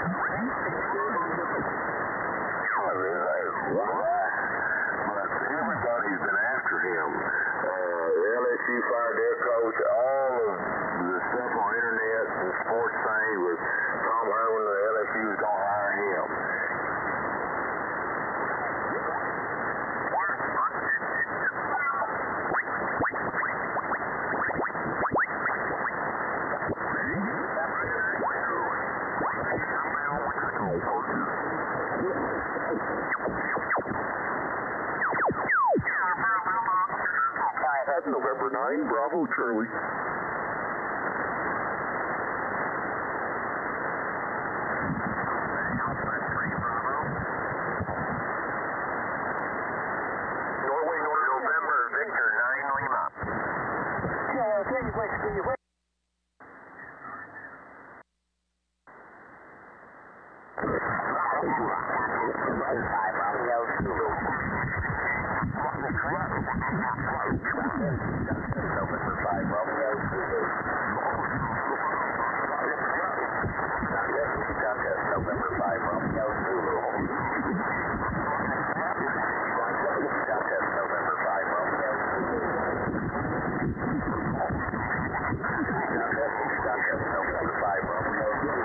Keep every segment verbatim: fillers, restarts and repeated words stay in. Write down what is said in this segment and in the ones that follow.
Everybody's been after him. Uh, the L S U fired their coach. All of the stuff on internet and sports things was Tom Herman, the L S U is going to hire him. November ninth, Bravo Charlie. Norway, November, Victor, nine Lima. November five, Romeo Zulu. November five, Romeo Zulu. November five, Romeo Zulu. November five, Romeo Zulu.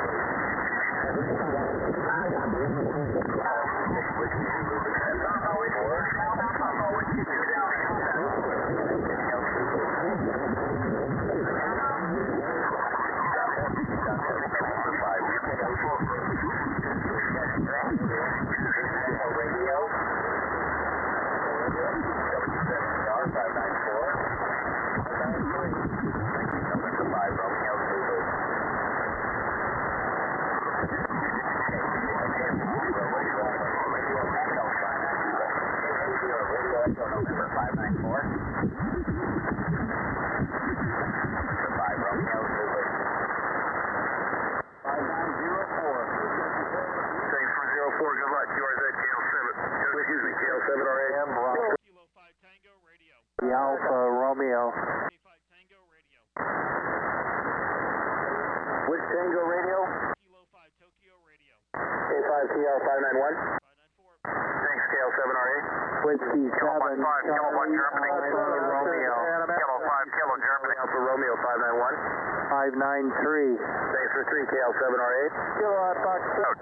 November five nine four. five Romeo Zulu. five nine zero four. Thanks for zero four. Good luck. U R Z K L seven. Excuse me, K L seven R A M. Kilo five Tango Radio. The Alpha Romeo. five Tango Radio. Which Tango radio? Kilo five Tokyo Radio. K five T L five nine one. five nine four. Thanks, K L seven R A. Whiskey seven. five, Kilo one Germany. Alpha Romeo. Kilo five, Kilo Germany. Alpha Romeo five nine one. five nine three. Thanks for three, K L seven R A. Kilo Fox.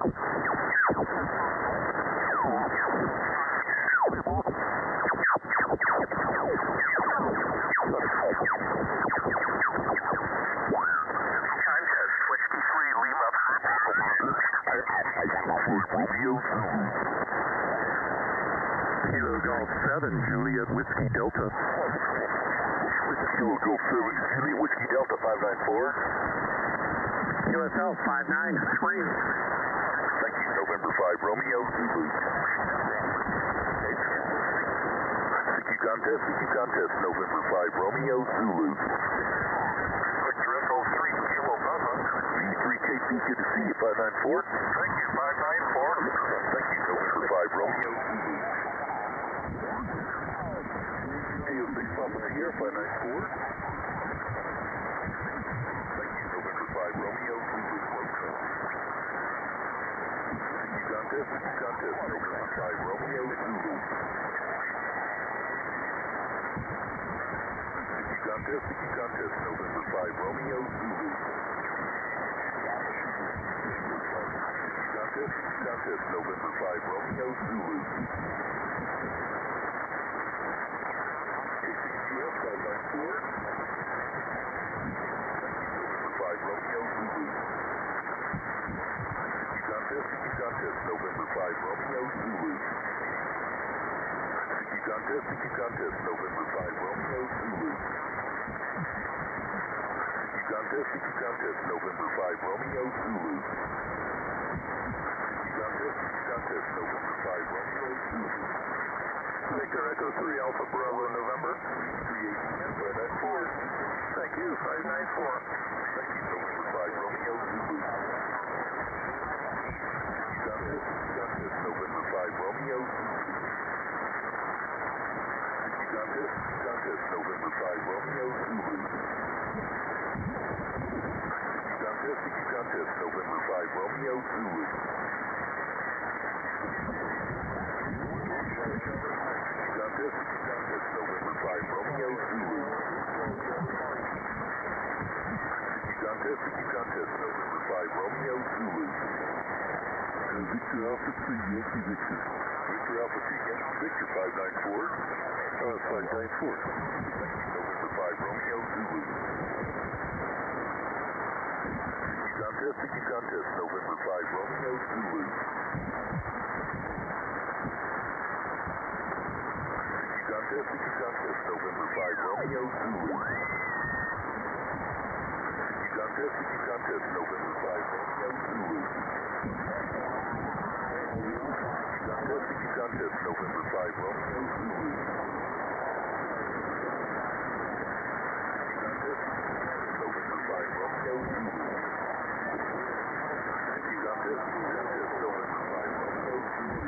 Contest Whiskey three, Lima. Kilo Golf seven, Juliet Whiskey Delta. Kilo Golf seven, Juliet Whiskey Delta five nine four. U S L five nine three. Thank you, November five, Romeo Zulu. C Q contest, C Q contest, November five, Romeo Zulu. Victor Echo three, Kilo Papa. V three K P, good to see you, five nine four. Thank you, five nine four. Thank you, November five, Romeo Zulu. K O six Papa Sierra, five nine four. Thank you, November five, Romeo Zulu. C Q contest, C Q contest, November five, Romeo Zulu. Contest, C Q contest, November five, Romeo Zulu. Contest, C Q contest, November five, Romeo Zulu. K C Q F five nine four. November five, Romeo Zulu. Contest, C Q contest, November five, Romeo Zulu. C Q contest, C Q contest, November five, Romeo Zulu. Contest, C Q contest, November five, Romeo Zulu. Contest, C Q contest, November five, Romeo Zulu. Victor Echo three, Alpha Bravo, November. three eight five nine four. Thank you, five nine four. Thank you, November five, Romeo Zulu. Contest, C Q contest, November five, Romeo Zulu. Contest, C Q contest, November five, Romeo Zulu. Contest, C Q contest, November five, Romeo Romeo Zulu. Contest, contest, November five, Romeo Zulu. Contest, contest, November five, Romeo Zulu. Victor Alpha three, Yankee Victor. Victor Alpha three, Yankee Victor, five nine four. Uh, five nine four. November five, Romeo Zulu. Contest, contest, November five, Romeo Zulu. Contest, contest, November five, Romeo Zulu. Contest, contest, November five, Romeo Zulu. Contest, contest, November five, Romeo Zulu. Contest, November five, Romeo Zulu. Contest, contest, November five, Romeo Zulu.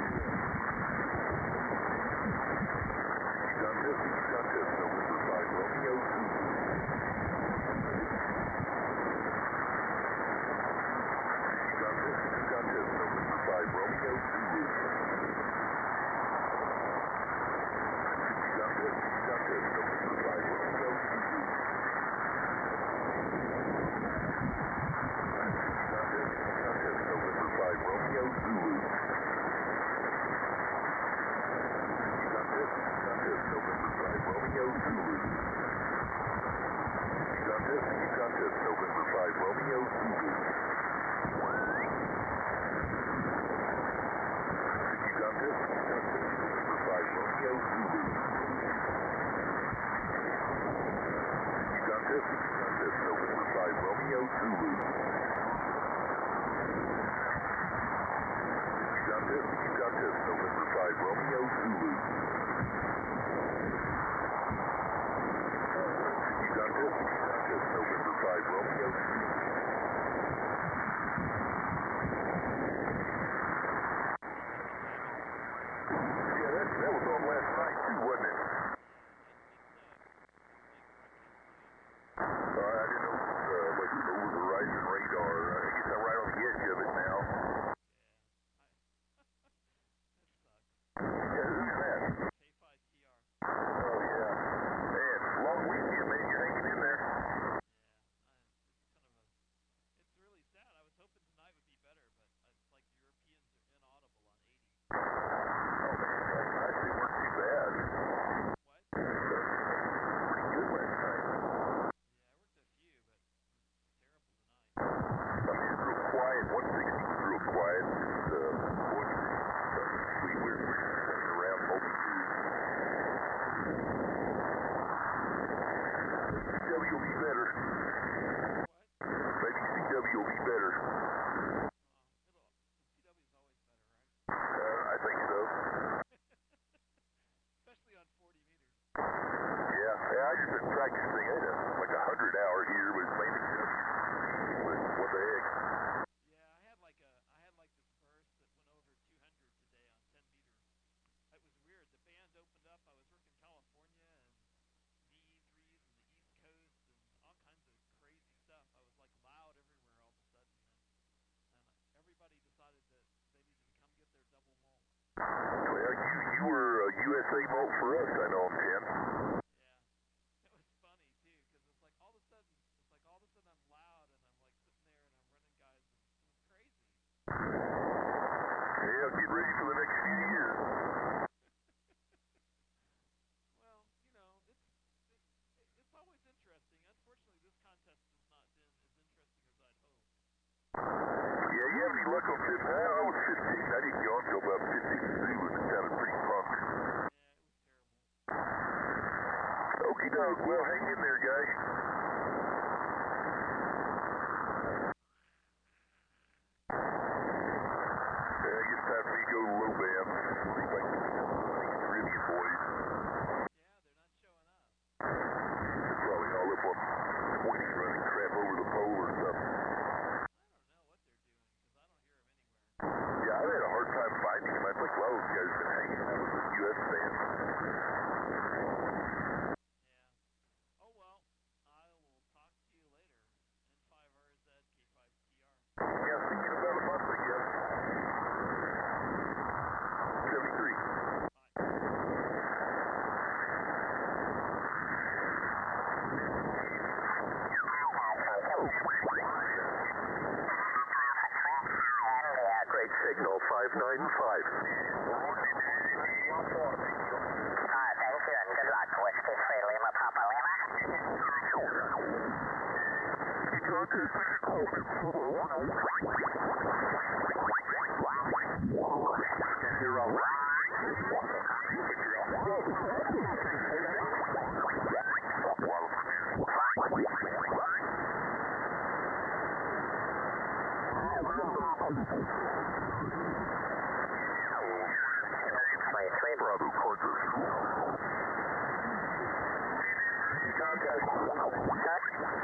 Contest, contest, November five, Romeo Zulu. Contest, contest, November five, Romeo Zulu. Contest, contest, November five, Romeo Zulu. Contest, contest, November five, Romeo Zulu. Contest, contest, November five, Romeo Zulu. Contest, contest, November five, Romeo Zulu. Contest, contest, November five, Romeo Zulu. Contest, contest, November five, Romeo Zulu. Contest, contest, November five, Romeo Zulu. Contest, contest, November five, Romeo Zulu. Yeah, that, that was on last night too, wasn't it? Uh, I didn't know if it was uh, like over the Horizon radar. Uh, I guess I'm right on the edge of it now. Yeah, who's that? K five T R. Oh, yeah. Man, long weekend, man. You're hanging in there? Yeah, I, it's kind of a, it's really sad. I was hoping tonight would be better, but it's like the Europeans are inaudible on eighty. Oh, man, last night they weren't too bad. What? Pretty good last night. Yeah, I worked a few, but it's terrible tonight. I mean, it's real quiet. one sixty was real quiet. Just, uh, going to sleep. We're, we're running around multitude. C W will be better. What? Maybe C W will be better. Uh, it'll, C W is always better, right? Uh, I think so. Especially on forty meters. Yeah, yeah, I just been practicing. I had a, like a hundred hour here, but it's mainly W. But what the heck? Yeah, I had like a, I had like this burst that went over two hundred today on ten meters. It was weird. The band opened up. I was working California and V E threes and the East Coast and all kinds of crazy stuff. I was like loud everywhere all of a sudden, and, and everybody decided that they needed to come get their double mole. Well, you you were a U S A molt for us, I know, I'm ten. Yeah, it was funny too, because it's like all of a sudden, it's like all of a sudden I'm loud and I'm like sitting there and I'm running guys, and it was crazy. Yeah, get ready for the next few years. Well, you know, it's it, it, it's always interesting. Unfortunately, this contest has not been as interesting as I'd hoped. Yeah, you have any luck on fifteen? I was fifteen. I didn't go until about fifteen Zulu. It sounded pretty punk. Yeah, it was terrible. Okie doke. Well, hang in there, guys. Yeah, I guess time for me to go to low band. Looks like the Caribbean boys. Yeah, they're not showing up. They're probably all up on twenty running crap over the pole or something. I don't know what they're doing, because I don't hear them anywhere. Yeah, I've had a hard time finding them. I think a lot of those guys have been hanging out with the U S band. Yeah. Oh well, I will talk to you later. N five R Z, K five T R. Yeah, see you in about a month Flight signal five nine five. Uh, thank you and good luck. Whiskey three Lima Papa Lima. Zero. twenty-three Bravo, Cortez. Contact. Cut.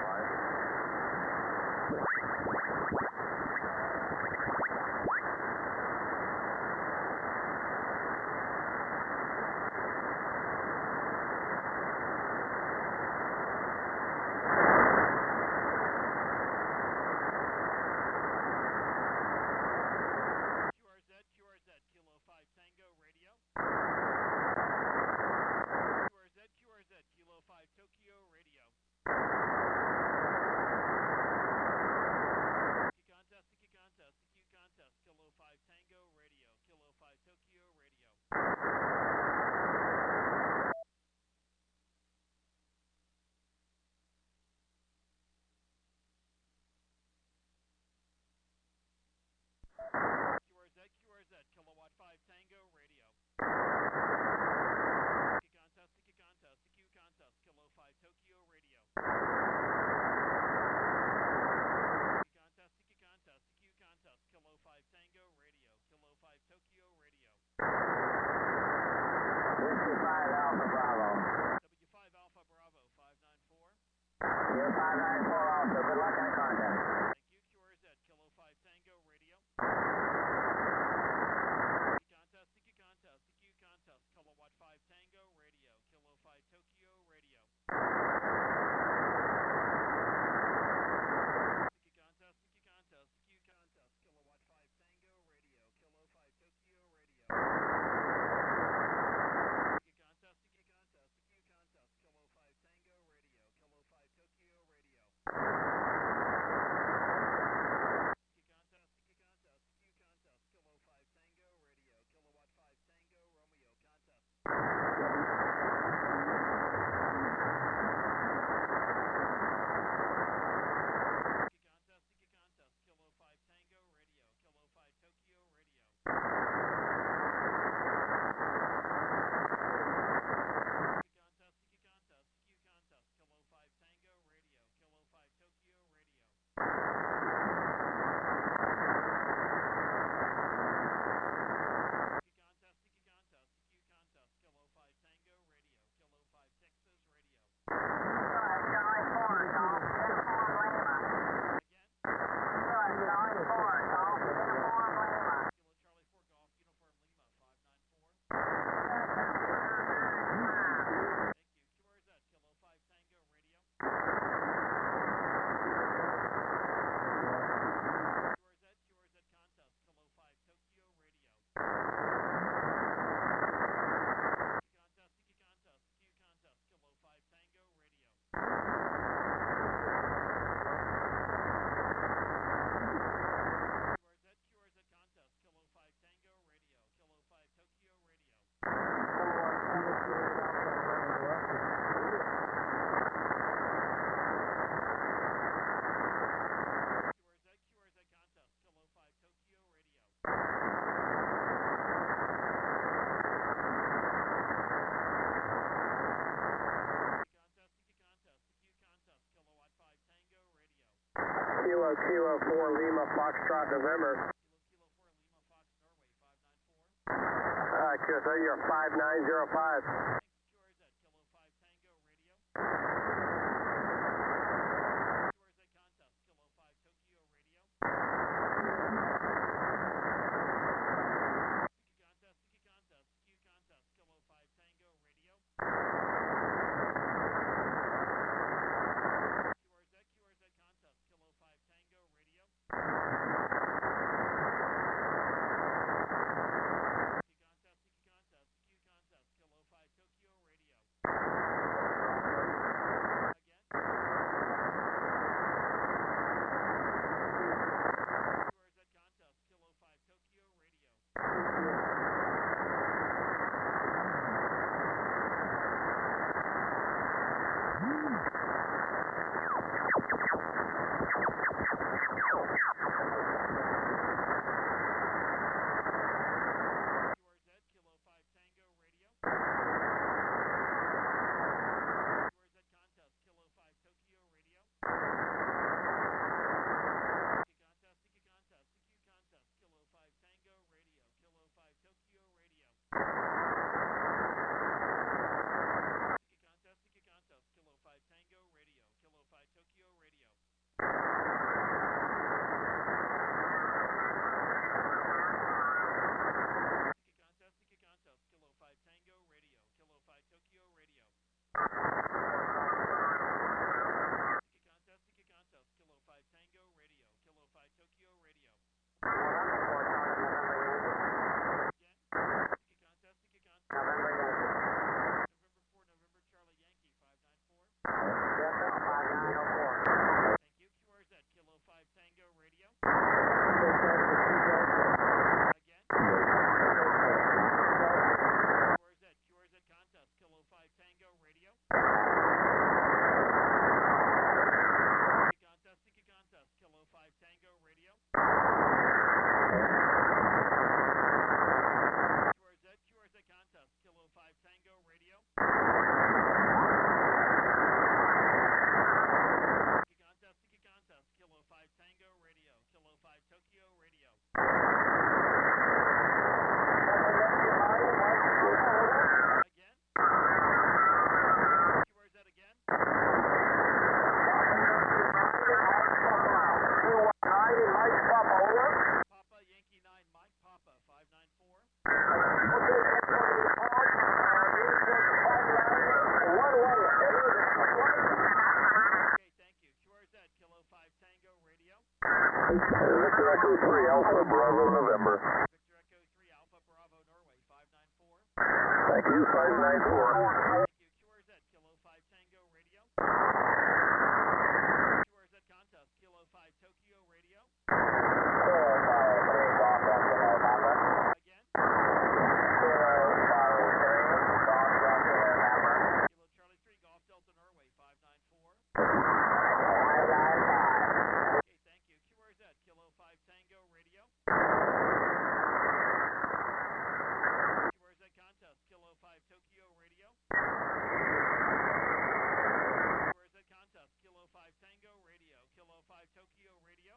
Q R Z, Q R Z, Kilo five Tango Radio. Q R Z, Q R Z, Kilo five Tokyo Radio. Sticky contest, sticky contest, sticky contest, Kilo five Tango Radio, Kilo five Tokyo Radio. Q R Z, Q R Z, Kilowatt five Tango Radio. Sticky contest, sticky contest, sticky contest, Kilo five Tokyo Radio. Sticky contest, sticky contest, sticky contest, Kilo five Tango Radio, Kilo five Tokyo Radio. Whiskey five Alpha Bravo. W five Alpha Bravo five nine four. You're five nine four also. Good luck in the contest. Thank you, Q R Z, Kilo five Tango Radio. Sticky contest, sticky contest, sticky contest, Kilowatt five Tango Radio, Kilo five Tokyo Radio. Sticky contest, sticky contest, sticky contest, Kilowatt five Tango Radio, Kilo five Tokyo Radio. Sticky contest, sticky contest, sticky contest, Kilo five Tango Radio, Kilo five Tokyo Radio. Sticky contest, sticky contest, sticky contest, Kilo five Tango Radio, Kilowatt five Tango Romeo contest. Sticky contest, sticky contest, Kilo five Tango Radio, Kilo five Tokyo Radio. Sticky contest, sticky contest, sticky contest, Kilo five Tango Radio, Kilo five Tokyo Radio. Sticky contest, sticky contest, sticky contest, Kilo five Tango Radio, Kilo five Texas Radio. Charlie four, Golf Uniform Lima. Again, Charlie four, Golf Uniform Lima. Kilo Charlie four Golf Uniform Lima five nine four. Thank you, Q R Z, Kilo five Tango Radio. Q R Z, Q R Z contest, Kilo five Tokyo Radio. Sticky contest, sticky contest, sticky contest, Kilo five Tango Radio. Q R Z, Q R Z contest, Kilo five Tango Radio, Kilo five Tokyo Radio. Q R Z, Q R Z contest, Kilo five Tokyo Radio. Sticky contest, sticky contest, sticky contest, Kilowatt five Tango Radio. Kilo Kilo four Lima Foxtrot November. Kilo Kilo four Lima Fox Norway five nine four. Uh, Q S A, you're five nine zero five. Thanks, Q R Z, Kilo five Tango Radio. Q R Z contest, Kilo five Tokyo Radio. Sticky contest, sticky contest, sticky contest, Kilo five Tango Radio. Q R Z, Q R Z contest, Kilo five Tango Radio. Sticky contest, sticky contest, sticky contest, Kilo five Tokyo thank you. Q R Z, Kilo five Tango Radio. Victor Echo three, Alpha Bravo November. Victor Echo three Alpha Bravo Norway, five nine four. Thank you, five nine four. Thank you. Q R Z, Kilo five Tango Radio. Q R Z contest, Kilo five Tokyo Radio. Again. Kilo Charlie three Golf Delta Norway, five nine four. Okay, thank you. Q R Z, Kilo five Tango Radio. Q R Z contest, Kilo five Tokyo Radio. Q R Z contest, Kilo five Tango Radio. Kilo five Tokyo Radio.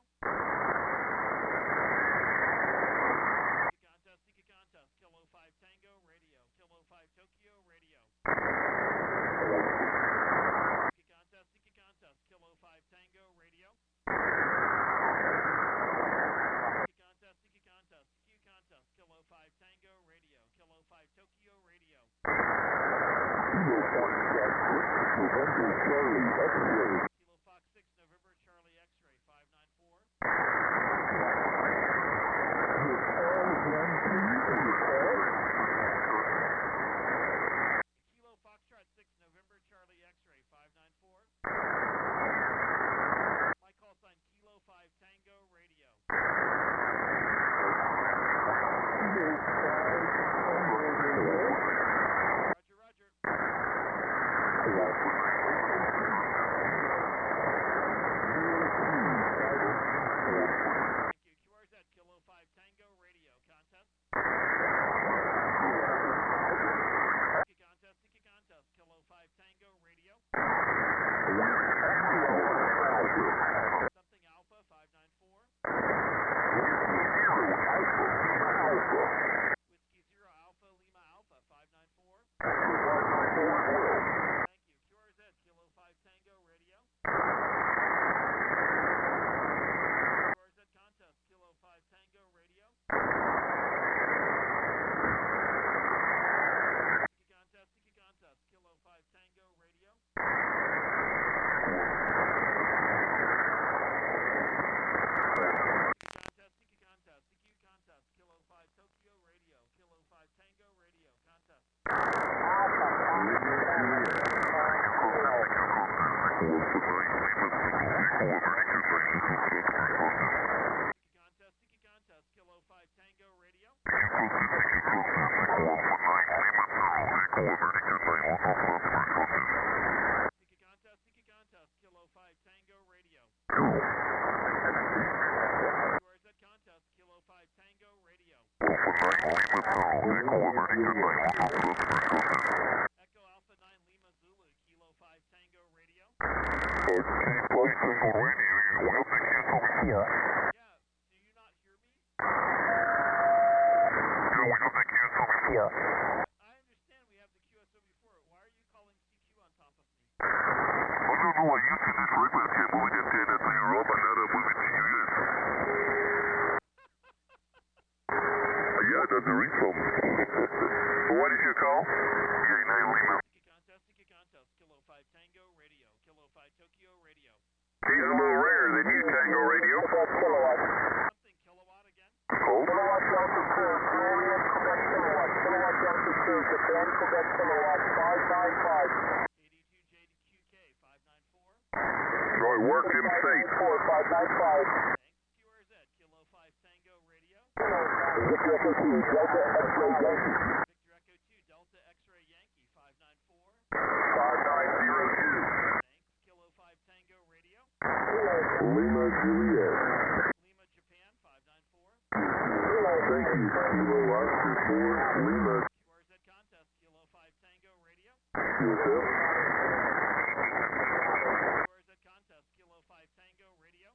Contest, Sika contest, Kilo five Tango Radio. Kilo five Tokyo Radio. Sika contest, Sika contest, Kilo five Tango Radio. Sika contest, Sika contest, Q contest, Kilo five Tango Radio. Kilo five Tokyo Radio. Kilo Fox six November Charlie X-ray five nine four. Kilo Foxtrot six November Charlie X-ray five nine four. My call sign Kilo five Tango Radio. Roger, roger. Thank you. Q R Z Kilo five Tango Radio contest. Sika contest, Sika contest, Kilo five Tango Radio. Something Alpha five nine four. Whiskey Zero Alpha Lima Alpha five nine four. Thank you. Q R Z Kilo five Tango Radio. Q R Z contest Kilo five Tango Radio. Sika contest, Sika contest, Kilo five Tango Radio. Contest, Sika contest, C Q contest, Kilo five Tokyo Radio. Kilo five Tango Radio contest. Sika contest, Sika contest, Kilo five Tango Radio. Sika contest, Sika contest, Kilo five Tango Radio. Q R Z contest, Kilo five Tango Radio. Echo Alpha nine Lima Zulu, Kilo five Tango Radio. Yeah, do you not hear me? I understand we have the Q S O before. Why are you calling C Q on top of me? Yeah, it doesn't reach from. What is your call? Yeah, nine Lima. Sika contest, Sika contest, Kilo five Tango Radio. Kilo five Tokyo Radio. He's a little rare than you, Tango Radio. Something kilowatt again? Hold. eighty-two J to Q K five nine four. Right, work him safe. Thanks. Q R Z Kilo five Tango Radio. Victor Echo two Delta X-ray Yankee five nine four. five nine zero two. Thanks. Kilo five Tango Radio. Lima Juliet. Lima Japan five nine four. Thank you. Kilo Oscar four Lima. Q R Z contest Kilo five Tango Radio. Q S F. Q R Z contest Kilo five Tango Radio.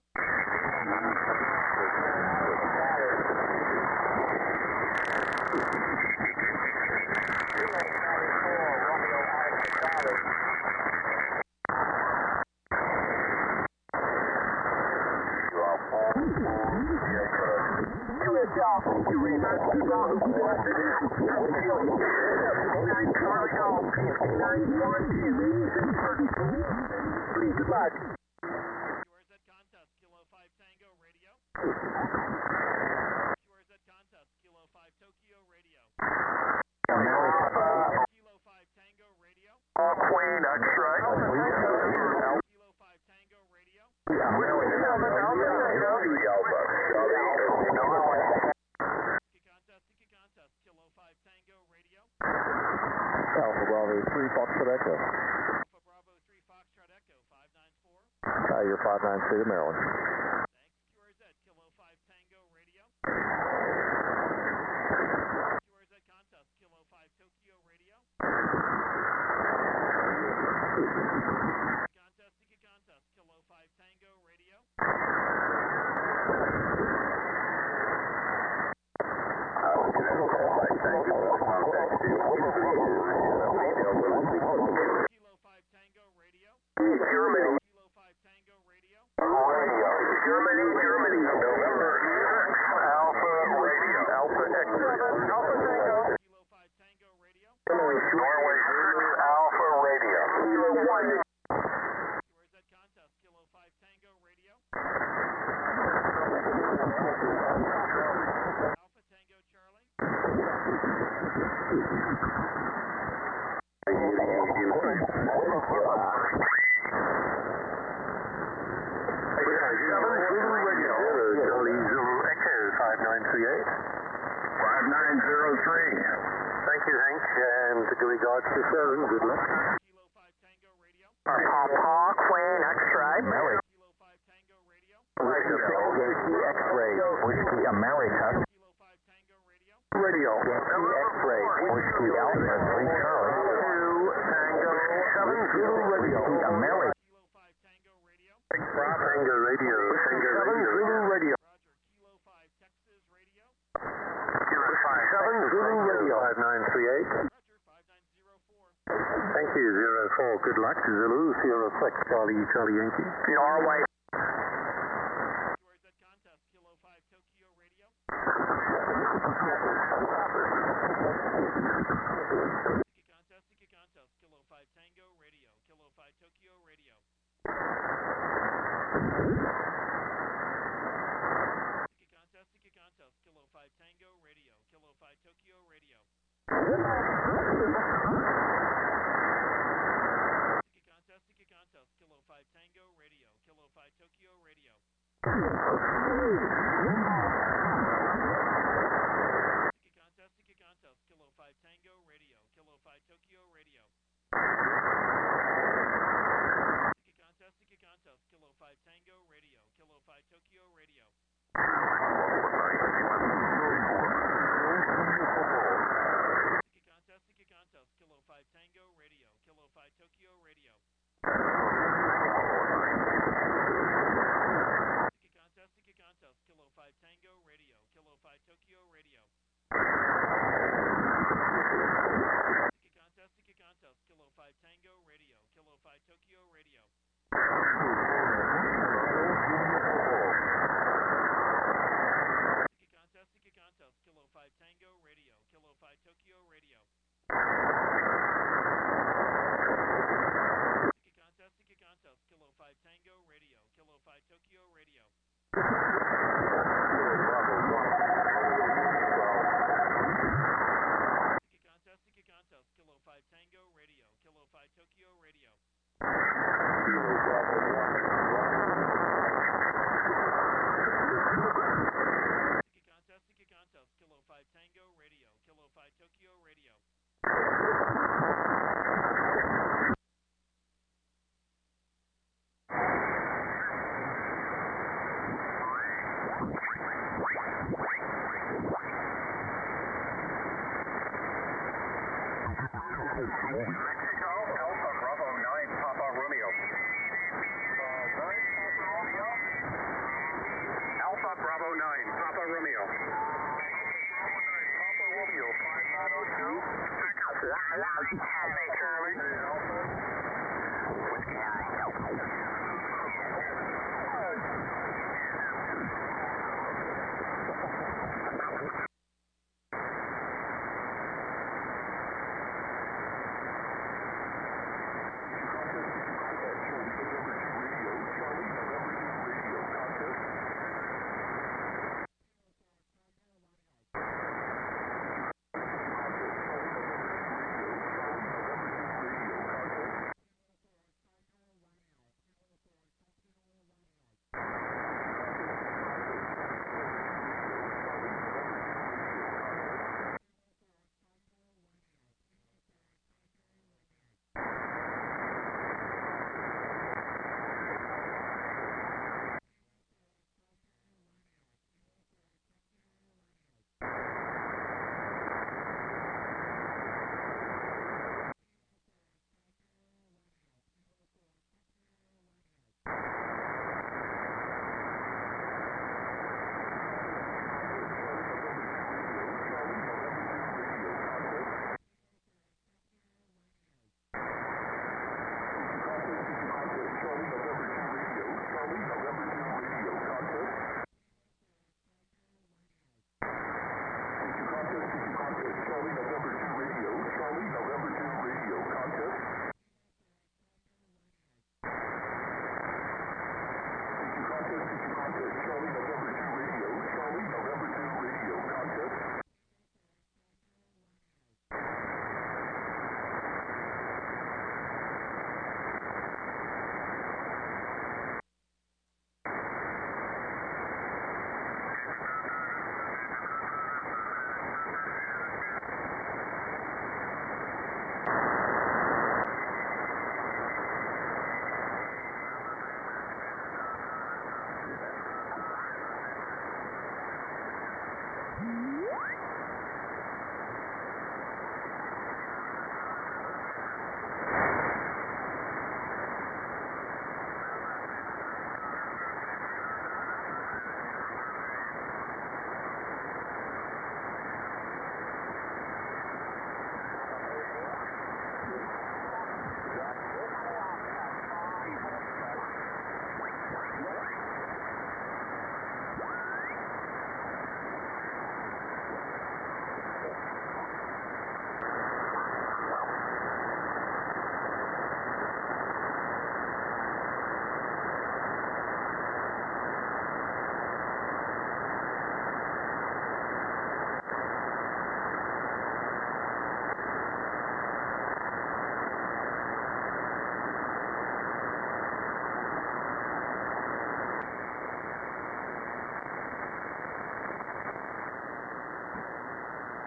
Q S L Goodbye. Yours at contest, Kilo five Tango Radio. Yours at contest, Kilo five Tokyo Radio. Kilo five Tango Radio. Queen X-ray. Kilo five Tango Radio. Sticky contest, sticky contest, Kilo five Tango Radio. Alpha Bravo three Foxtrot Echo. Alpha Bravo three Foxtrot Echo, five nine four. Uh, you're five nine three to Maryland. Thanks, Q R Z, Kilo five Tango Radio. Q R Z contest, Kilo five Tokyo Radio. Contest, sticky contest, Kilo five Tango Radio. Kilo five Tango Radio. Germany. Kilo five Tango Radio. Radio. Germany, Germany. November six. Alpha Radio. Alpha X-ray. Alpha Tango. Kilo five Tango Radio. Norway six. Alpha Radio. Kilo one. Q R Z contest, Kilo five Tango Radio. Alpha Tango Charlie. five nine three eight. five nine zero three. Thank you, Hank, and good regards to seven. Good luck. Kilo five Tango Radio. Papa, Queen X-ray. Mary. Kilo five Tango Radio. Yankee X-ray, Whiskey America. Kilo five Tango Radio. Radio. Yankee X-ray, Whiskey Alpha three Charlie. Two Tango seven Zulu Radio. Whiskey America. Kilo five Tango Radio. Tango Radio. Tango seven Zulu Radio. Roger. Kilo five Texas Radio. Kilo five seven Zulu Radio. five nine three eight. Roger. five nine zero four. Thank you. Zero four. Good luck. Zulu zero six. Charlie Charlie Yankee. Norway. Q R Z contest, Kilo five Tokyo Radio. Sticky contest, sticky contest, Kilo five Tango Radio. Kilo five Tokyo Radio. Sticky contest, sticky contest, Kilo five Tango Radio. Kilo five Tokyo Radio. Sticky contest, sticky contest, Kilo five Tango Radio. Kilo five Tokyo Radio. Sticky contest, sticky contest, Kilo five Tango Radio. Kilo five Tokyo Radio. Sticky contest, sticky contest, Kilo five Tango Radio. Kilo five Tokyo Radio. Sticky contest, sticky contest, Kilo five Tango Radio. Kilo five Tokyo Radio. Sticky contest, sticky contest, Kilo five Tango Radio. Kilo five Tokyo Radio. Sticky contest, sticky contest, Kilo five Tango Radio. Kilo five Tokyo Radio. Sticky contest, sticky contest, Kilo five Tango Radio. Kilo five Tokyo Radio. Sticky contest, sticky contest, Kilo five Tango Radio. Kilo five Tokyo Radio. Sticky contest, sticky contest, Kilo five Tango Radio. Kilo five Tokyo Radio. Sticky contest, sticky contest, Kilo five Tango Radio. Kilo five Tokyo Radio. Mexico, Alpha Bravo nine Papa Romeo. Alpha Bravo nine Papa Romeo. Papa Romeo five nine zero two. Whiskey High.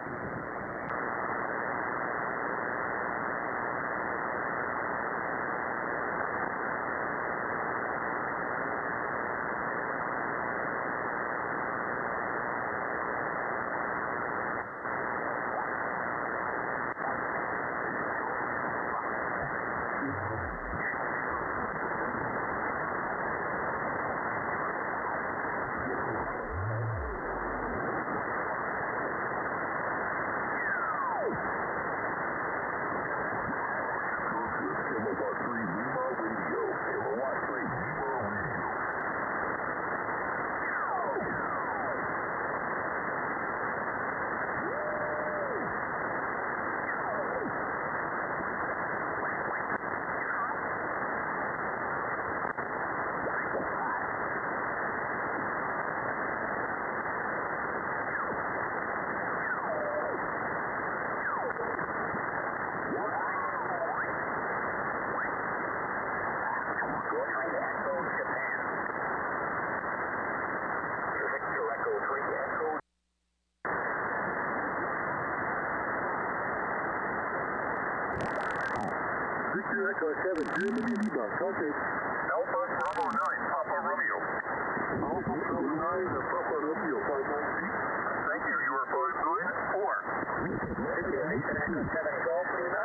Echo seven, Germany, Lima, contact. Alpha Bravo nine, Papa Romeo. Alpha Bravo nine, Papa Romeo, five nine three. Thank you, you are five nine four. Situation Echo seven, Golf Lima.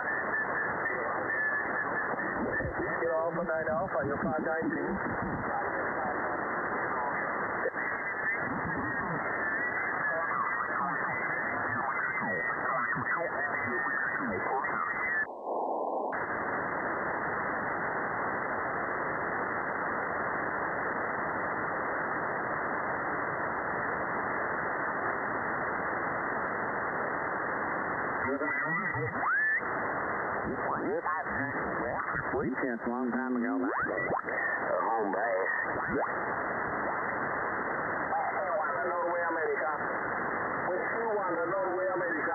Kilo Alpha nine Alpha, you're five nine three. Police chance a long time ago. A home base. Norway, America. Whiskey one, Norway, America.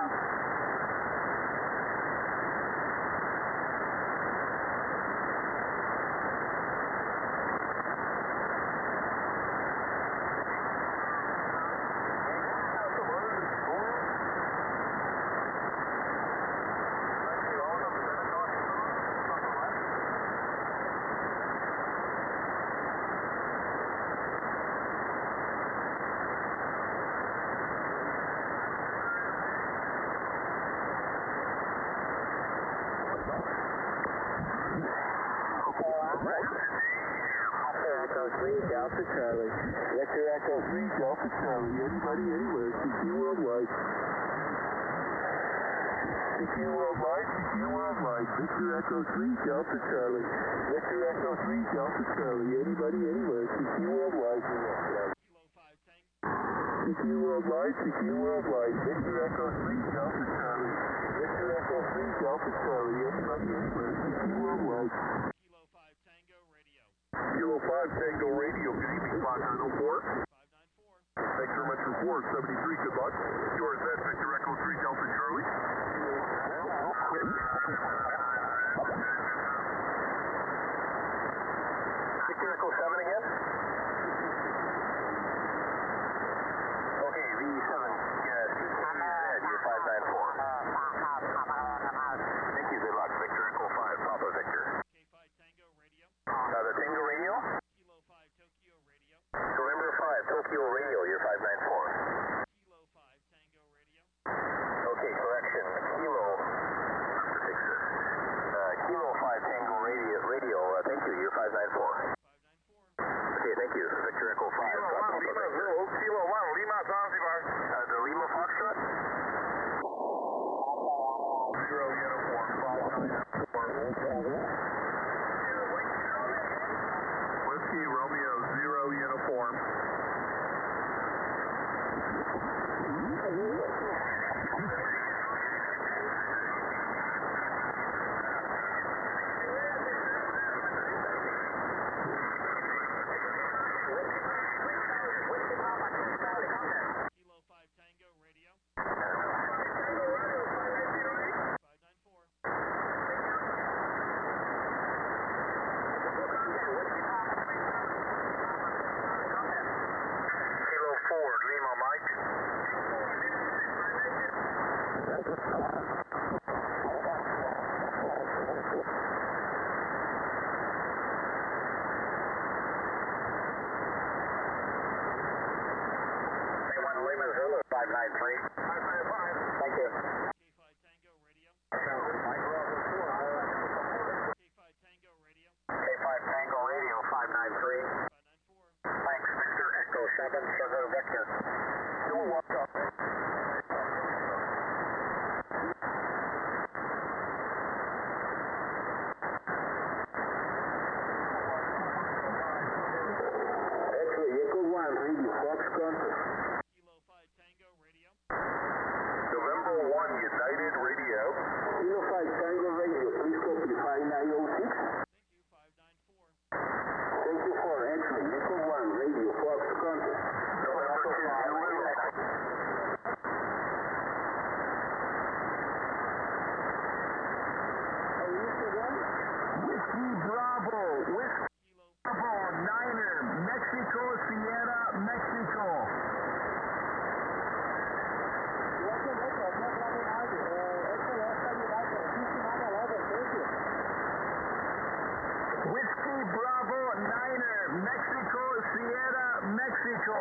Echo three, Delta Charlie. Victor Echo three, Delta Charlie. Anybody, anywhere. C Q Worldwide. C Q Worldwide, C Q Worldwide. Victor Echo three, Delta Charlie. Victor Echo three, Delta Charlie. Anybody, anywhere. C Q Worldwide. Kilo five Tango. C Q Worldwide, C Q Worldwide. Victor Echo three, Delta Charlie. Victor Echo three, Delta Charlie. Anybody, anywhere. C Q Worldwide. Kilo five Tango Radio. Kilo five Tango Radio. Good evening, five nine oh four. five nine four. Victor Metro four, seventy-three. Good luck. Yours at Victor Echo three, Delta Charlie. Victor Echo seven again. Okay, V seven. Yes, C K Z, you're five nine four. Thank you, good luck. Victor Echo five, Papa Victor. K five Tango Radio. Uh, the Tango Radio? Kilo five Tokyo Radio. November five, Tokyo Radio, you're five nine four. Kilo five Tango Radio. Okay, correction. Kilo. Fix this. Uh, Kilo five Tango Radio, radio uh, thank you, you're five nine four. five nine four. Okay, thank you. Victor Echo five. Kilo one, Lima Zulu. Kilo one, Lima Zanzibar. Uh, the Lima Foxtrot? Zero uniform, five nine four. Whiskey Romeo, zero uniform. Kilo five Tango Radio. five nine four. five nine three. Thank you. K five Tango radio. K five Tango radio. K five Tango radio, five nine three. five nine four. Thanks, Victor Echo seven, Sugar Victor. You'll walk up. X-ray, Echo one, radio, Fox Contact. Kilo five Tango radio. November one United Radio. Kilo five Tango Radio, please copy five nine oh six. Thank you, five nine four. Thank you for X-ray, Echo one, radio, Fox Contact. November two Zulu. Whiskey Bravo, Whiskey Kilo Bravo, Niner, Mexico, Sierra, Mexico. Whiskey Bravo, Niner, Mexico, Sierra, Mexico.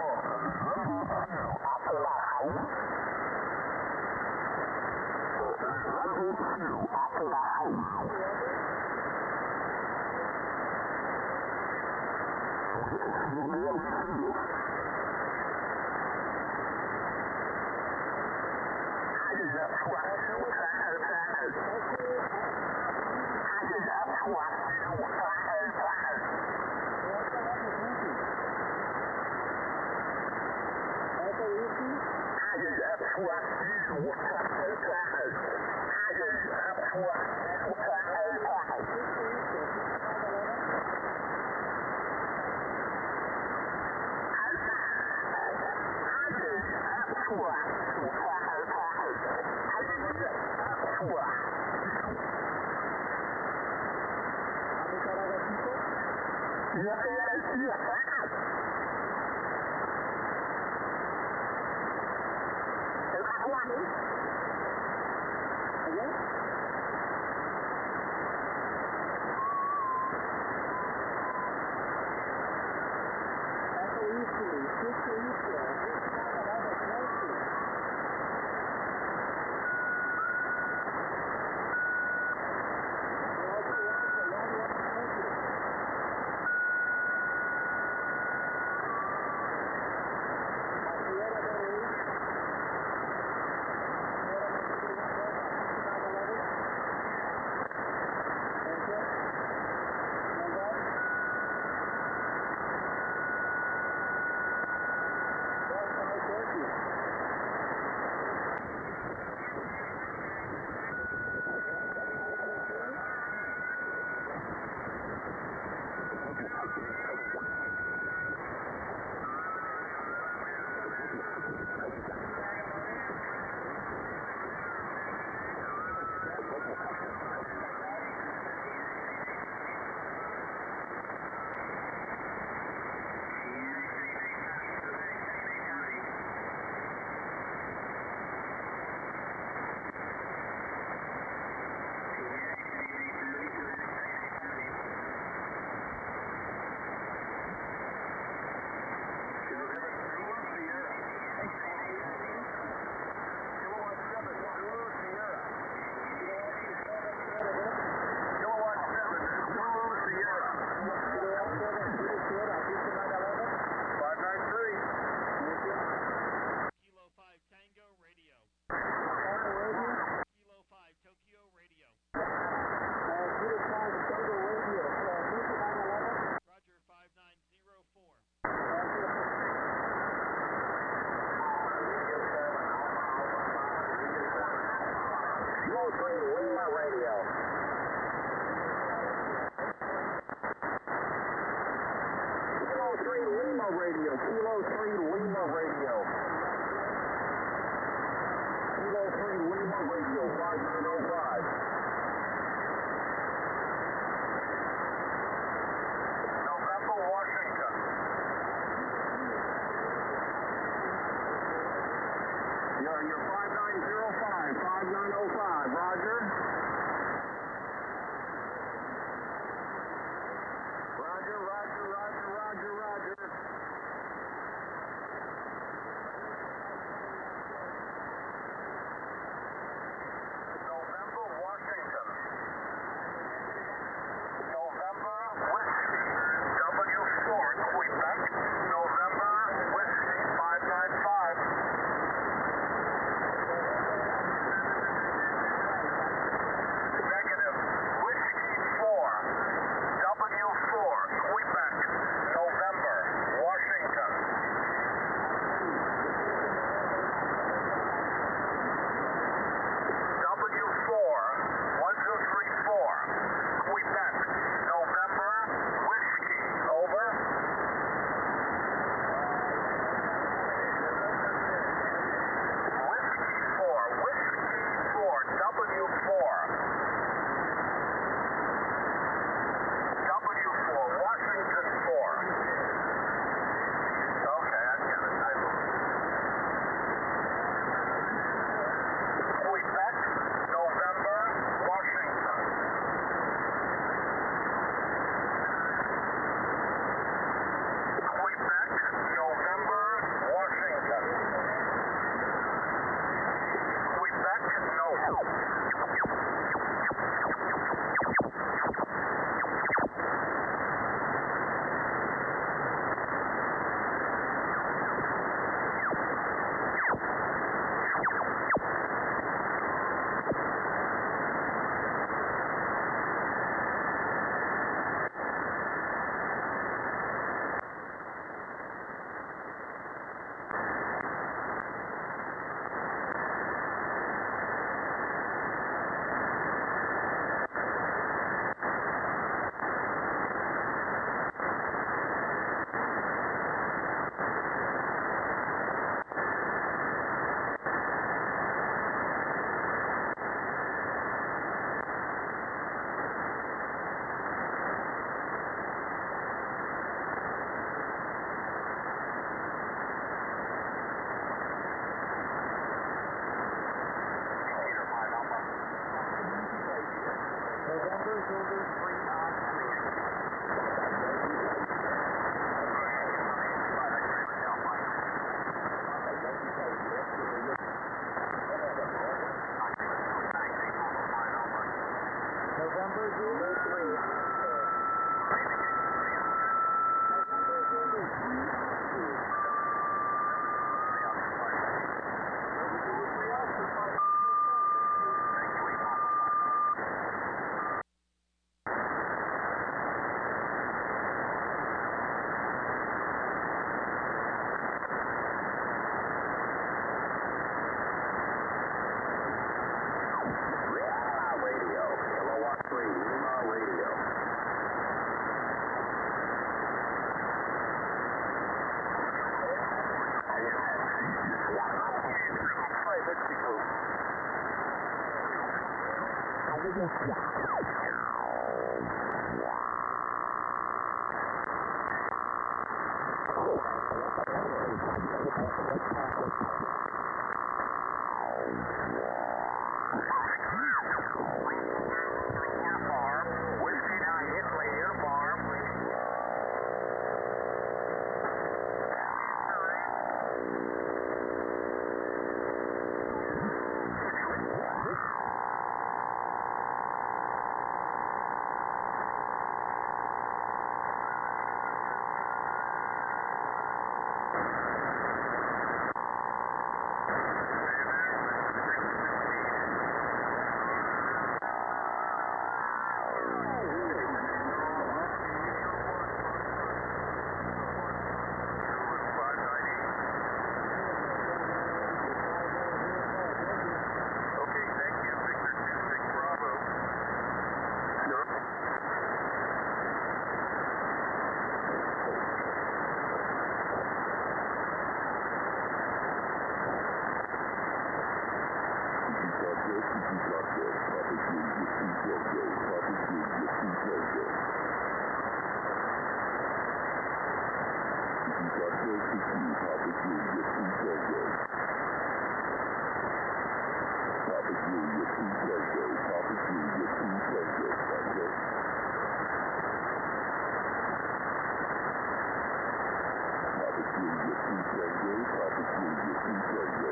Papa Julia two Tango, Papa Julia two Tango.